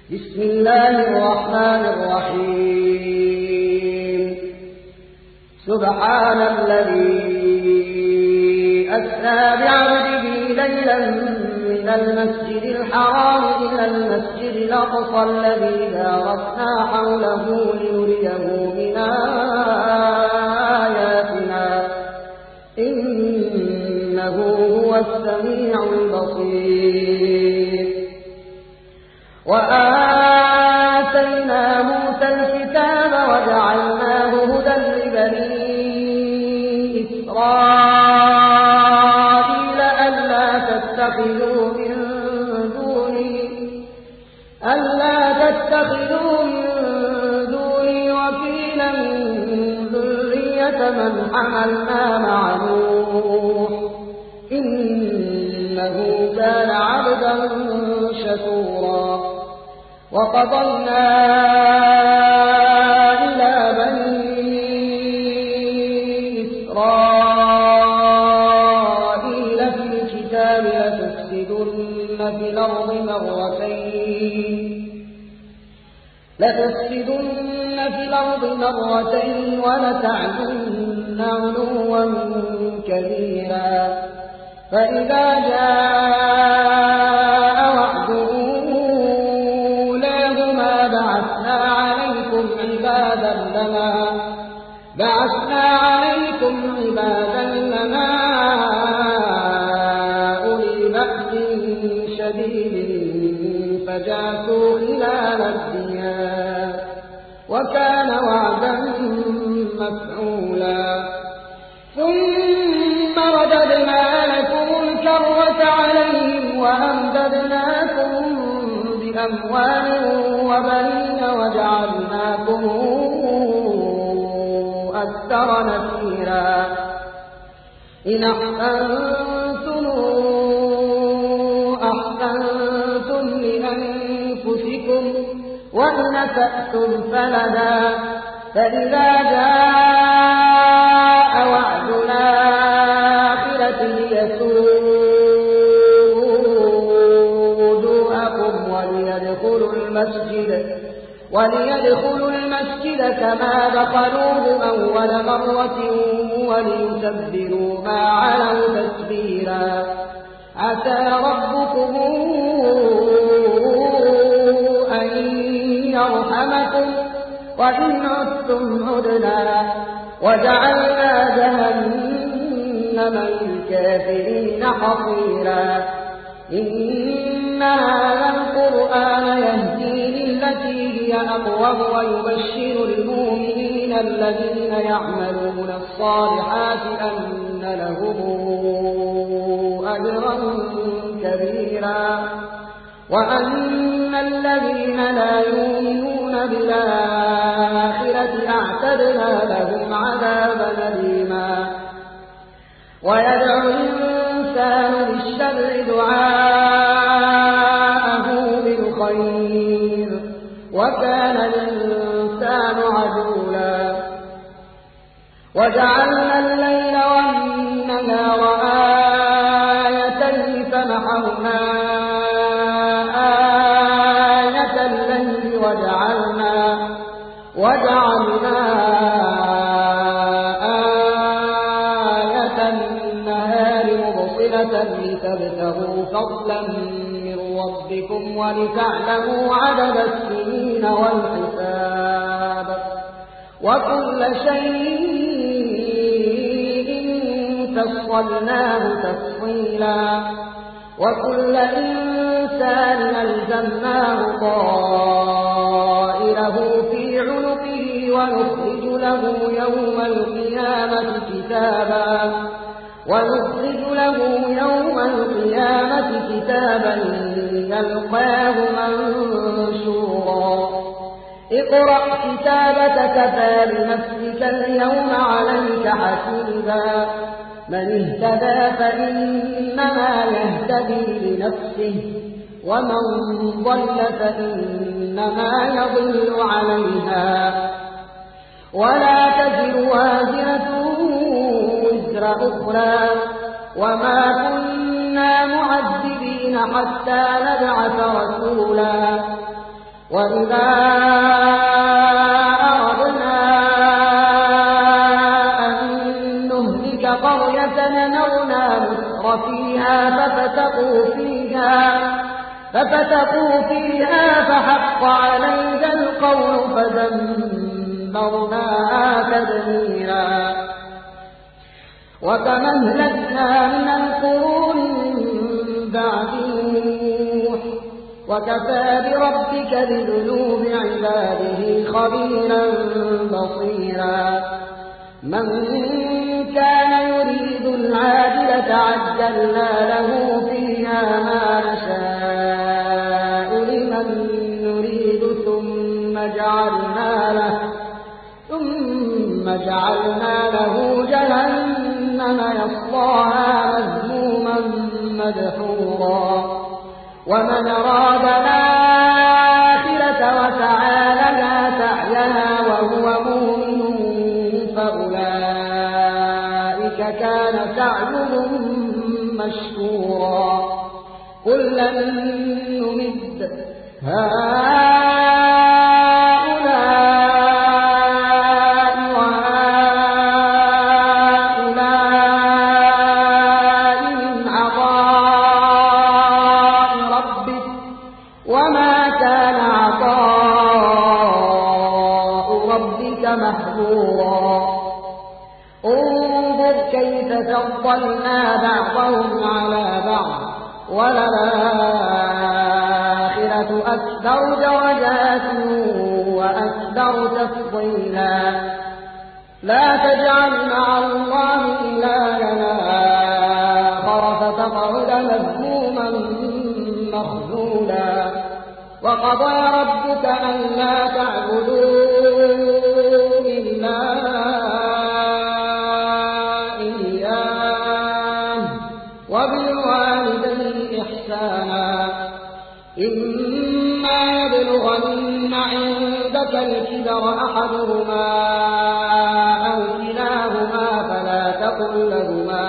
بسم الله الرحمن الرحيم سبحان الذي أسرى بعبده ليلا من المسجد الحرام إلى المسجد الأقصى الذي باركنا حوله لنريه من آياتنا إنه هو السميع البصير وآتينا موسى الكتاب وجعلناه هدى لبني إسرائيل ألا تتخذوا من دوني وكيلا ذرية من حملنا مع نوح إنه كان عبدا شكورا وقضينا إلى بني إسرائيل في الكتاب لتفسدن في الأرض مرتين ولتعلن علوا كبيرا فإذا جاء وعد أولاهما بعثنا عليكم عبادا لنا أولي بأس شديد فجاسوا خلال الديار وكان وعدا مفعولا ثم رددنا لكم الكرة عليهم وأمددناكم بأموال وبنين وجعلناكم أكثر نفيرا إن أحسنتم لأنفسكم وإن أسأتم فلها فإذا جاء وعد الآخرة ليسوءوا وجوهكم وليدخلوا المسجد كما دخلوه أول مرة وليتبروا ما علوا تتبيرا عسى ربكم أن يرحمكم وإن عدتم عدنا وجعلنا جهنم للكافرين حصيرا إن هذا القرآن يهدي للتي هي أقوم ويبشر المؤمنين الذين يعملون الصالحات أن لهم أجرا كبيرا وأن الذين لا يؤمنون بالآخرة أعتدنا لهم عذابا أليما ويدعو الإنسان بالشر دعاءه بالخير وكان الإنسان عجولا وجعلنا الليل والنهار آيتين فمحونا آية الليل وجعلنا آية النهار مبصرة لتبتغوا فضلا من ربكم ولتعلموا عدد السنين والحساب وكل شيء فصلناه تفصيلا وكل إنسان ألزمناه طائره في عنقه ونخرج له يوم القيامة كتابا يلقاه منشورا اقرأ كتابك كفى بنفسك اليوم عليك حسيبا من اهتدى فإنما يهتدي لنفسه ومن ضل فإنما يضل عليها ولا تزر وازرة وزر أخرى وما كنا معذبين حتى نبعث رسولا وإذا أردنا أن نهلك قرية أمرنا مترفيها ففتقوا فيها فحق عليها القول فدمرناها تدميرا وكما أهلكنا من القرون بعد نوح وكفى بربك بذنوب عباده خبيرا بصيرا من كان يريد العاجلة عجلنا له فيها ما نشاء لمن نريد ثم جعلنا له جهنم يصلاها مذموما مدحورا ومن أراد الآخرة وسعى لها سعيها وهو مؤمن فأولئك كان سعيهم مشكورا كلا نمد هؤلاء وهؤلاء من عطاء ربك وما كان عطاء ربك محظورا انظر كيف فضلنا بعضهم على بعض وللآخرة أكبر درجات وأكبر تفضيلا لا تجعل مع الله إلها آخر فتقعد مذموما مخذولا وقضى ربك ألا تعبدوا إلا إياه وبالوالدين إحسانا إما يبلغن عندك الكبر أحدهما أو كلاهما فلا تقل لهما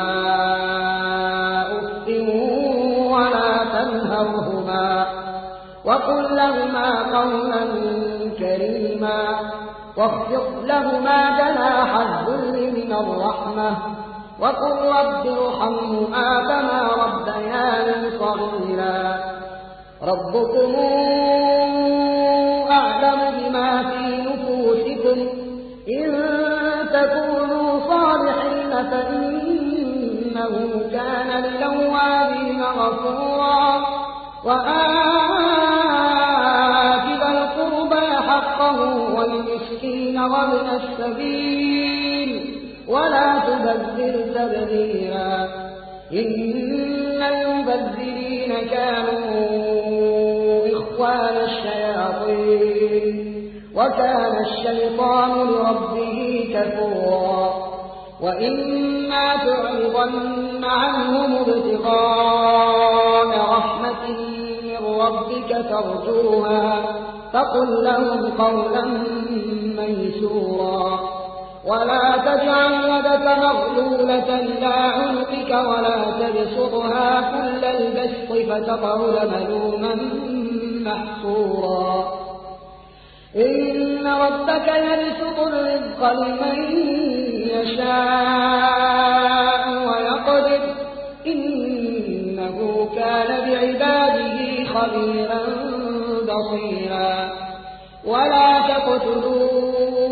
أف ولا تنهرهما وقل لهما قولا كريما واخفض لهما جناح الذل من الرحمة وقل رب ارحمهما كما ربياني صغيرا ربكم أعلم بما في نفوسكم إن تكونوا صالحين فإنه كان للأوابين غفورا وآت ذا القربى حقه والمسكين وابن السبيل ولا تبذر تبذيرا إن المبذرين كانوا إخوان الشياطين وكان الشيطان لربه كفورا وإما تعرضن عنهم ابتغاء رحمة من ربك ترجوها فقل لهم قولا ميسورا ولا تجعل يدك مغلولة إلى عنقك ولا تبسطها كل البسط فتقعد ملوما محصورا إن ربك يبسط الرزق لمن يشاء ويقدر إنه كان بعباده خبيرا بصيرا ولا تقتلوا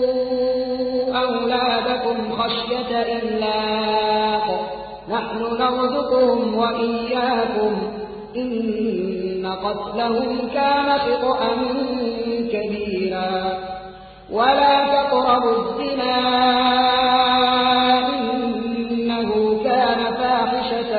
أولادكم خشية إملاق نحن نرزقهم وإياكم إن قتلهم كان خطأ كبيرا ولا تقربوا الزنا إنه كان فاحشة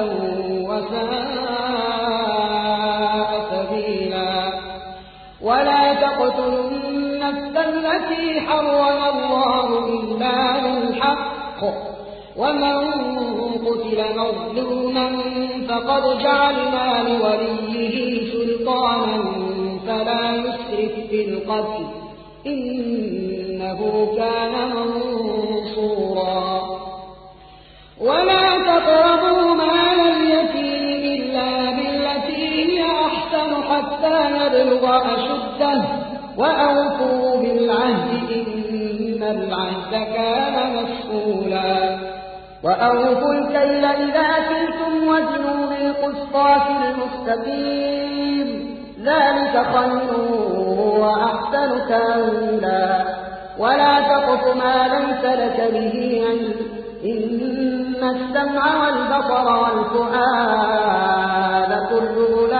وساء سبيلا ولا تقتلوا النفس التي حرم الله إلا بالحق ومن قتل مظلوما فقد جعلنا لوليه سلطانا فلا يسرف في القتل إنه كان منصورا ولا تقربوا مال اليتيم إلا بالتي هي أحسن حتى يبلغ أشده وأوفوا بالعهد إن العهد كان مسؤولا وأوفوا الكيل إذا كلتم وزنوا بالقسطاس المستقيم ذلك خير وأحسن تأويلا ولا تقف ما ليس لك به علم إن السمع والبصر والفؤاد كل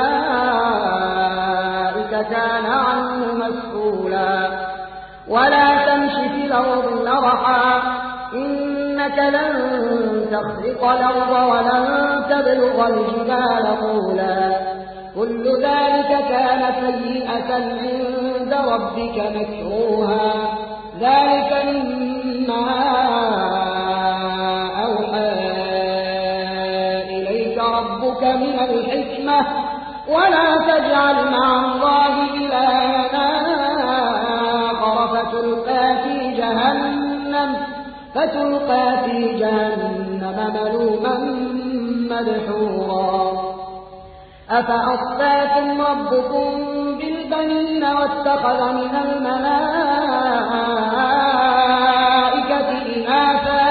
أولئك كان عنه مسؤولا ولا تمش في الأرض مرحا إنك لن تخرق الأرض ولن تبلغ الجبال طولا كل ذلك كان سيئة عند ربك مكروها ذلك مما أوحى إليك ربك من الحكمة ولا تجعل مع الله إلها آخر فتلقى في جهنم ملوما مدحورا أفأصفاكم ربكم بالبنين واتخذ من الملائكة إناثا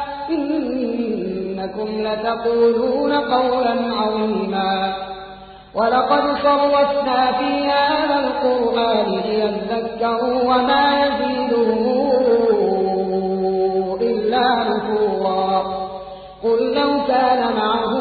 إنكم لتقولون قولا عظيما ولقد صرفنا في هذا القرآن ليذكروا وما يزيدهم إلا نفورا قل لو كان معه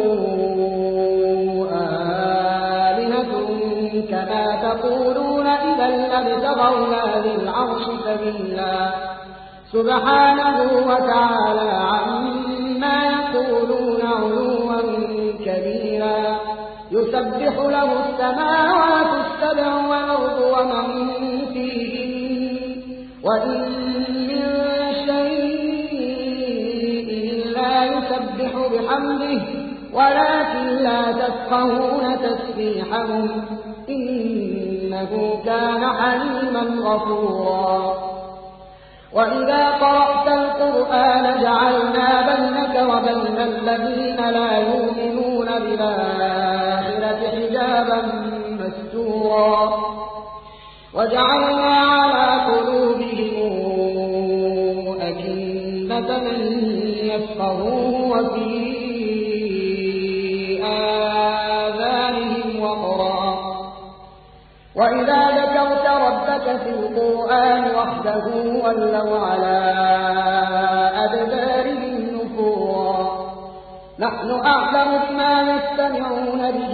آلهة كما تقولون إذا لابتغوا ذي العرش سبيلا سبحانه وتعالى عما يقولون علوا كبيرا يسبح له السماوات السبع والأرض ومن فيهن وإن من شيء لا يسبح بحمده ولكن لا تفقهون تسبيحهم إنه كان حليما غفورا وإذا قرأت القرآن جعلنا بينك وبين الذين لا يؤمنون بالآخرة حجابا مستورا وجعلنا على قلوبهم أكنة من يفقهوه وفي آذانهم وقرا وإذا ذكرت ربك في القرآن وحده ولوا على أدبارهم نفورا نحن أعلم بما يستمعون به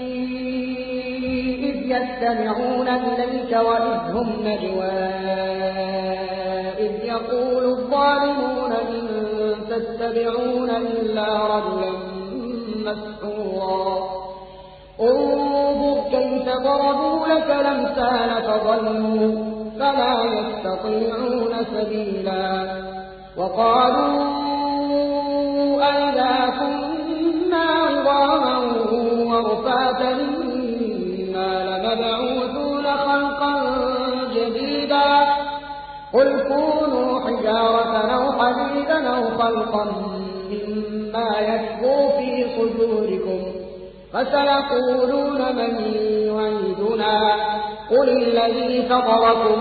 إذ يستمعون إليك وإذ هم نجوى إذ يقول الظالمون إن تتبعون إلا رجلا مسحورا انظر كيف ضربوا لك الأمثال فضلوا فلا يستطيعون سبيلا وقالوا أئذا كنا عظاما ورفاتا إنا لمبعوثون خلقا جديدا قل كونوا حجارة أو حديدا أو خلقا مما يكبر في صدوركم فسيقولون من يعيدنا قل الذي فطركم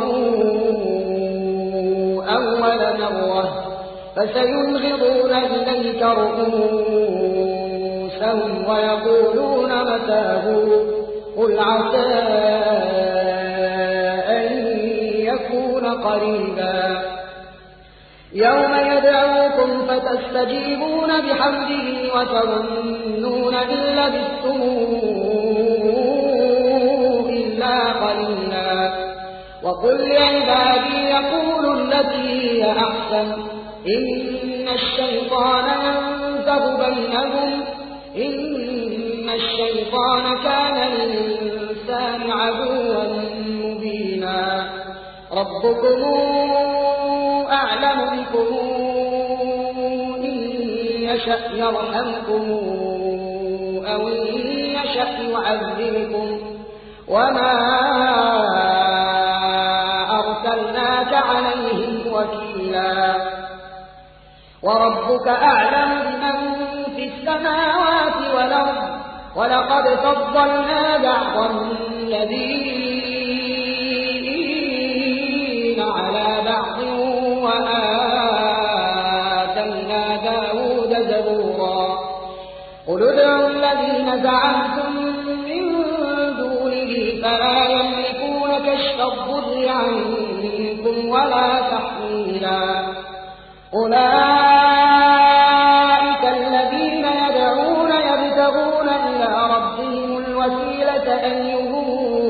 أول مرة فسينغضون إليك رؤوسهم ويقولون متاه قل عسى أن يكون قريبا يوم يدعوكم فتستجيبون بحمده وتظنون إن لبثتم إلا قليلا وقل لعبادي يقولوا التي هي أحسن إن الشيطان ينزغ بينهم إن الشيطان كان للإنسان عدوا مبينا ربكم أعلم بكم إن يشأ يرحمكم أو إن يشأ يعذبكم وما أرسلناك عليهم وكيلا وربك أعلم بمن في السماوات والأرض ولقد فضلنا بعض النبيين زعمتم من دونه فلا يملكون كشف الضر عنكم ولا تحويلا أولئك الذين يدعون يبتغون إلى ربهم الوسيلة أيهم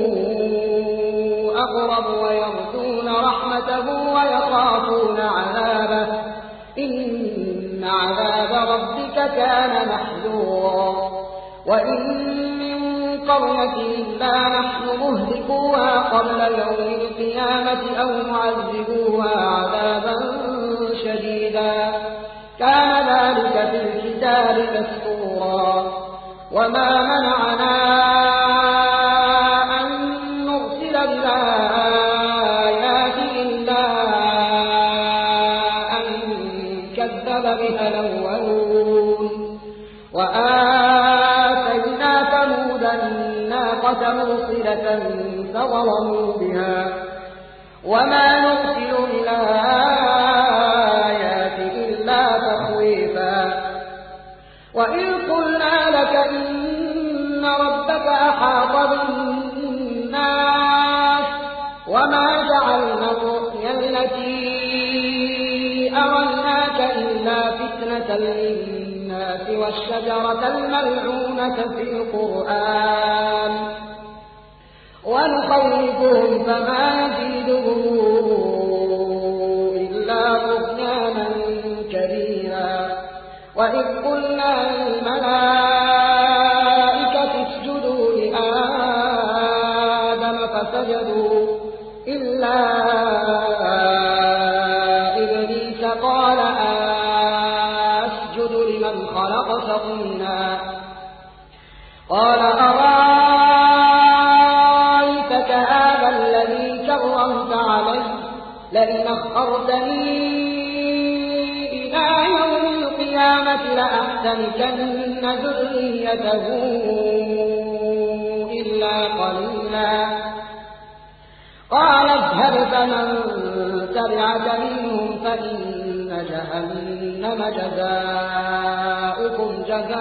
أقرب ويرجون رحمته ويخافون عذابه إن عذاب ربك كان محذورا وإن من قرية إلا نحن مهلكوها قبل يوم القيامة أو معذبوها عذابا شديدا كان ذلك في الكتاب مسطورا وما منعنا أن نرسل بالآيات إلا أن كذب بها الأولون وآتينا ثمود الناقة مبصرة فظلموا بها وما نرسل بالآيات إلا تخويفا وإذ قلنا لك إن ربك أحاط بالناس وما جعلنا الرؤيا التي أريناك إلا فتنة للناس والشجرة الملعونة في القرآن ونخوفهم فما يزيدهم إلا طغيانا كبيرا وإذ قلنا للملائكة اسجدوا لآدم فسجدوا إلا إبليس قال أسجد لمن خلقت طينا قال أرأيتك هذا الذي كرمت علي لئن أخرتني إلى يوم القيامة لأحتنكن ذريته إلا قليلا قال اذهب فمن تبعك منهم فإن جهنم جزاؤكم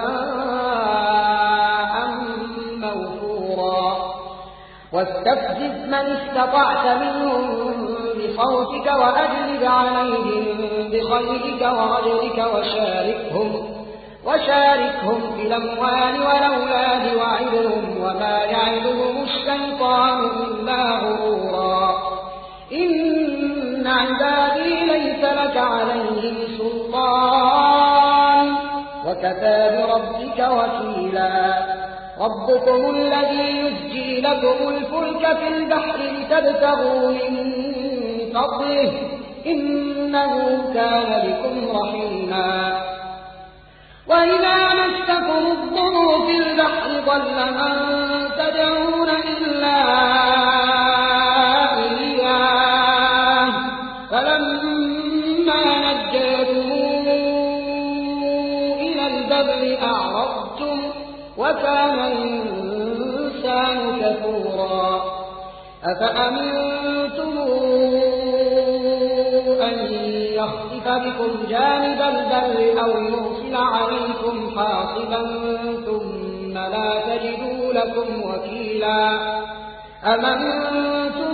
جزاء موفورا واستفزز من استطعت منهم بصوتك وأجلب عليهم بخيلك ورجلك وشاركهم في الأموال والأولاد وعدهم وما يعدهم الشيطان إلا غرورا إن عبادي ليس لك عليهم سلطان وكفى بربك وكيلا ربكم الذي يزجي لكم الفلك في البحر لتبتغوا من فضله إنه كان بكم رحيما وإذا مسكم الضر في البحر ضل من تدعون إلا إياه فلما نجاكم إلى البر أعرضتم وكان الإنسان كفورا أفأمنتم أن يخسف بكم جانب البر أو يرسل عليكم حاصبا ثم لا تجدوا لكم وكيلا أمنتم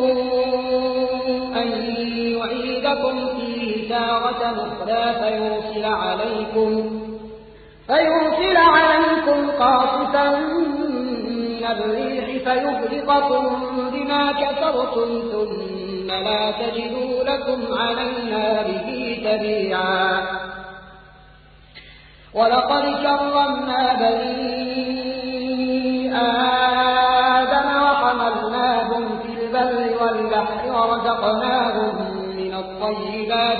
أن يعيدكم فيه تارة أخرى فيرسل عليكم قاصفا من الريح فيغرقكم بما كفرتم ثم لا تجدوا لكم علينا به تبيعا ولقد كرمنا بني آدم وحملناهم في البر والبحر ورزقناهم من الطيبات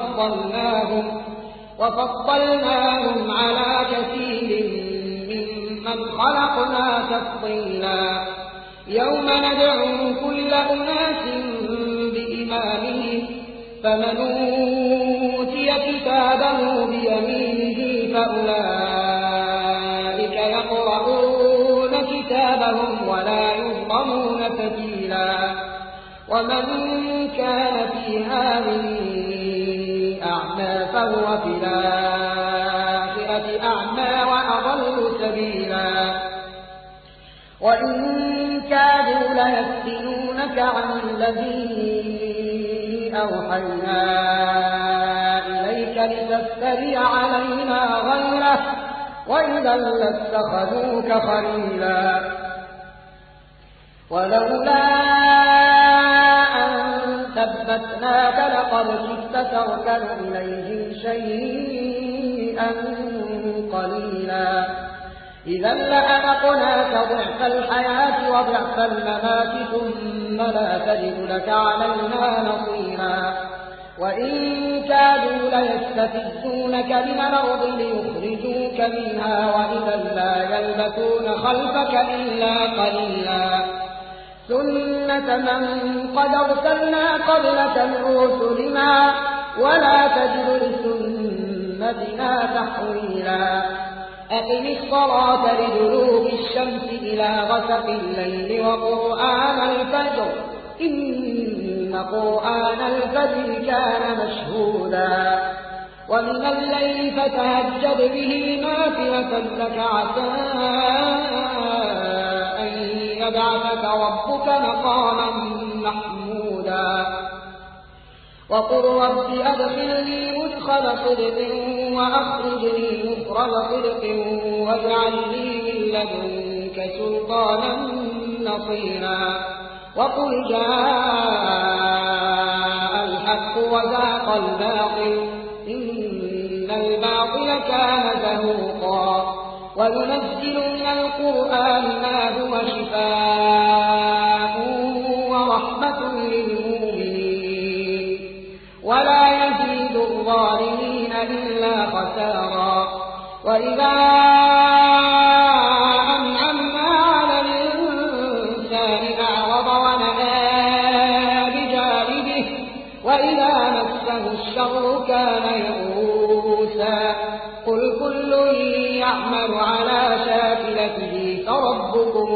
وفضلناهم على كثير ممن خلقنا تفضيلا يوم ندعو كل أناس بإمامهم فمن أوتي كتابه بيمينه فأولئك يقرؤون كتابهم ولا يظلمون فتيلا ومن كان في هذه أعمى فهو في الآخرة أعمى وأضل سبيلا وإن كادوا ليفتنونك عن الذي أوحينا إليك لتفتري علينا غيره وإذا لاتخذوك خليلا ولولا أن ثبتناك لقد كدت تركن إليهم شيئا قليلا إذا لأذقناك ضعف الحياة وضعف الممات ثم لا تجد لك علينا نصيرا وإن كادوا ليستفزونك من الأرض ليخرجوك منها وإذا لا يلبثون خلفك إلا قليلا سنة من قد أرسلنا قبلك من رسلنا ولا تجد لسنتنا تحويلا أقم الصلاة لدلوك الشمس إلى غسق الليل وقرآن الفجر إن قرآن الفجر كان مشهودا ومن الليل فتهجد به نافلة لك عسى أن يبعثك ربك مقاما محمودا وقل رب أدخلني مدخل صدق وأخرجني مخرج صدق واجعل لي من لدنك سلطانا نصيرا وقل جاء الحق وزهق الباطل إن الباطل كان زهوقا وننزل من القرآن ما هو شفاء ورحمة للمؤمنين ولا يزيد الظالمين إلا خسارا وإذا أنعمنا على الإنسان أعرض ونأى بجانبه وإذا مسه الشر كان يئوسا قل كل يعمل على شاكلته فربكم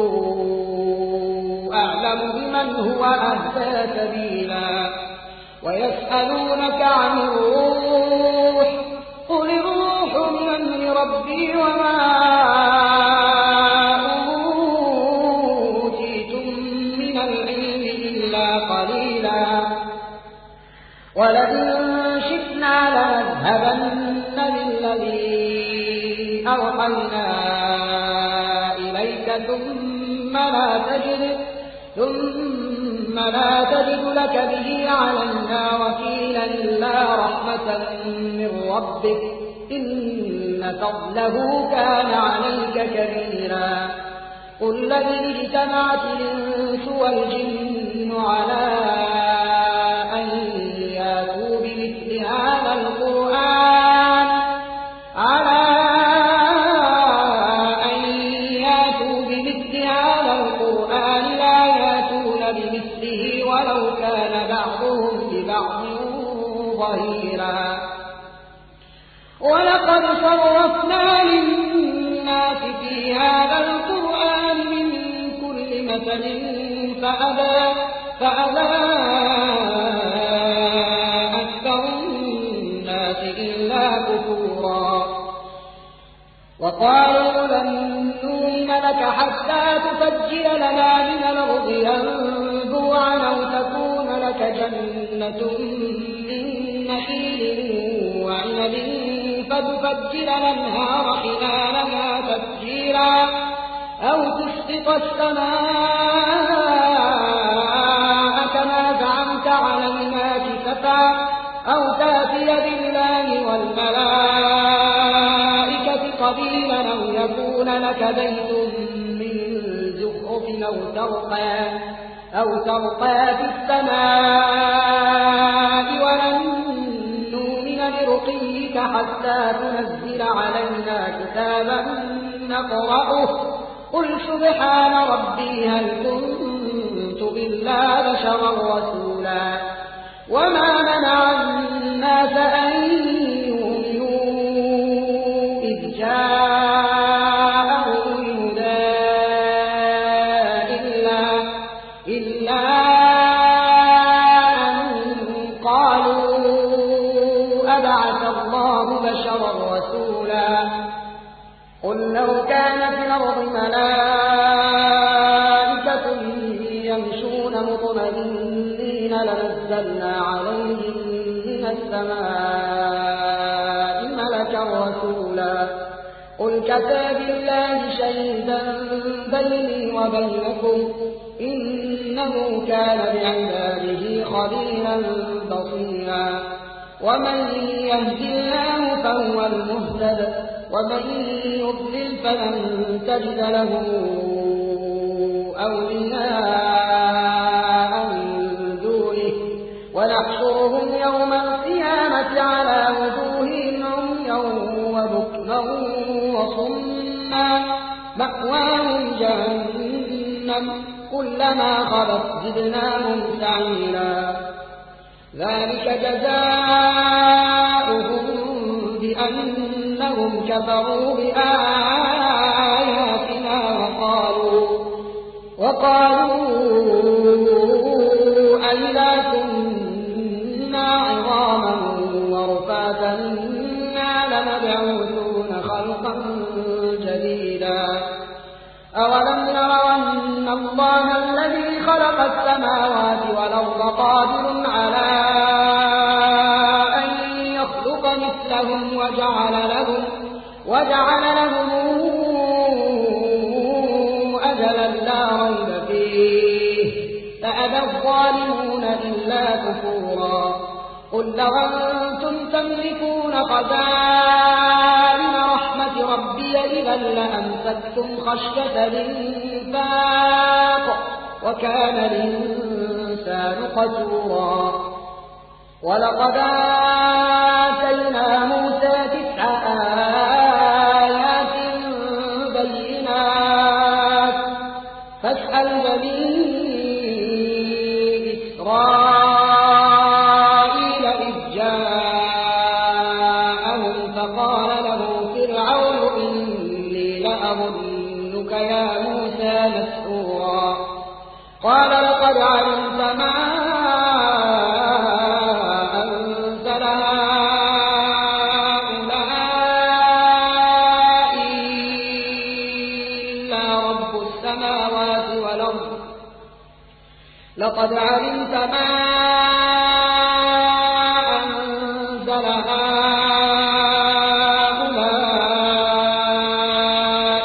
أعلم بمن هو أهدى سبيلا ويسألونك عن الروح قل الروح من أمر ربي وما أوتيتم من العلم إلا قليلا ولئن شئنا لنذهبن بالذي أوحينا إليك ثم لا تجد لك به علينا وكيلا إلا رحمة من ربك إن فضله كان عليك كبيرا قل لئن اجتمعت الإنس والجن على أن ياتوا بمثل هذا القرآن لا ياتون بمثله ولو كان بعضهم لبعض ظهيرا ولقد صرفنا للناس في هذا القرآن من كل مثل فأبى أكثر الناس إلا كفورا وقالوا لن نؤمن لك حتى تفجر لنا من الأرض ينبوعا أو تكون لك جنة من نخيل وعنب فتفجر الأنهار خلالها تفجيرا أو تسقط السماء كما زعمت علينا كسفا أو تأتي بالله والملائكة قبيلا أو يكون لك بيت من زخرف أو ترقى في السماء ولن نؤمن لرقيك حتى تنزل علينا كتابا نقرأه قل سبحان ربي هل كنت إلا بشرا رسولا وما منع الناس أن يؤمنوا إذ جاءهم الهدى إلا أن قالوا أبعث الله بشرا رسولا قل لو كان في الأرض ملائكة مطمئنين لنزلنا عليهم من السماء ملكا رسولا قل كفى بالله شهيدا بيني وبينكم إنه كان بعباده خبيرا بصيرا ومن يهد الله فهو المهتد ومن يضلل فلن تجد له أولياء من دونه ونحشرهم يوم القيامة على وجوههم عميا وبكما وصما مأواهم جهنم كلما خبت زدناهم سعيرا ذلك جزاؤهم بأنهم كفروا بآياتنا وقالوا أئذا كنا عظاما ورفاتا إنا لمبعوثون خلقا جديدا أولم يروا أن الله الذي خلق السماوات والأرض قادر على أن يخلق مثلهم وجعل لهم أجلا لا ريب فيه فأبى الظالمون إلا كفورا قل لو أنتم تملكون خزائن رحمة ربي إذا لأمسكتم خشية الإنفاق وكان الإنسان قتورا ولقد آتينا موسى 9 آيات بينات فاسأل بني إسرائيل إذ جاءهم فقال له فرعون إني لأظنك يا موسى مسحورا قال لقد علمت ما أنزل هؤلاء إلا رب السماوات والأرض لقد علمت ما أنزل هؤلاء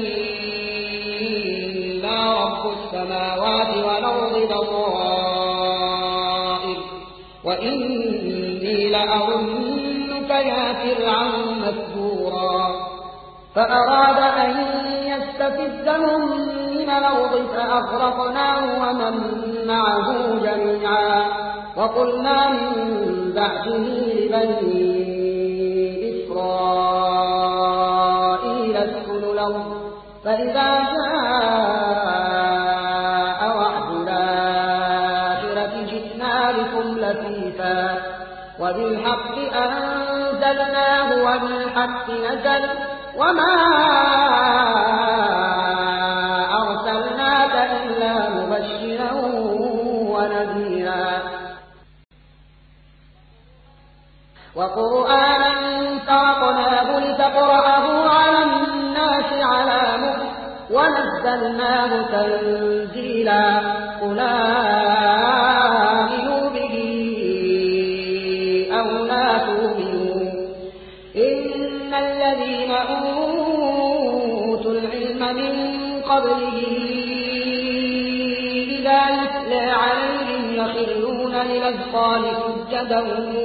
إلا رب السماوات والأرض بصائر وإني لأظنك يا فرعون مثبورا فأراد أن يستفزهم من الأرض فأغرقناه ومن معه جميعا وقلنا من بعده لبني إسرائيل اسكنوا الأرض فإذا جاء وعد الآخرة جئنا بكم لفيفا وبالحق أنزلناه وبالحق نزل وما أرسلناك إلا مبشرا ونذيرا وقرآنا فرقناه لتقرأه على الناس على مكث ونزلناه تنزيلا قل آمنوا به أو لا تؤمنوا إن الذين أوتوا العلم من قبله إذا يتلى عليهم يخرون للأذقان سجدا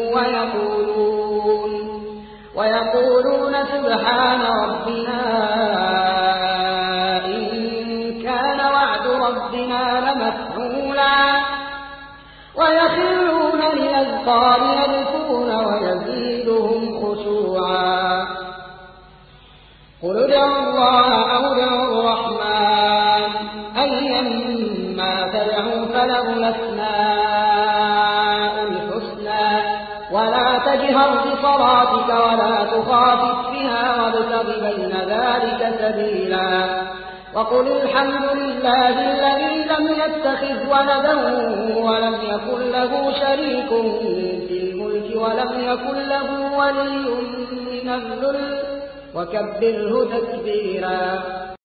ويقولون سبحان ربنا إن كان وعد ربنا لمفعولا ويخرون للأذقان يبكون ويزيدهم خشوعا قل ادعوا الله أو ادعوا الرحمن أيما تدعوا فله الأسماء الحسنى ولا تجهر بصلاتك ولا تخافت بها وابتغ بين ذلك سبيلا وقل الحمد لله الذي لم يتخذ ولدا ولم يكن له شريك في الملك ولم يكن له ولي من الذل وكبره تكبيرا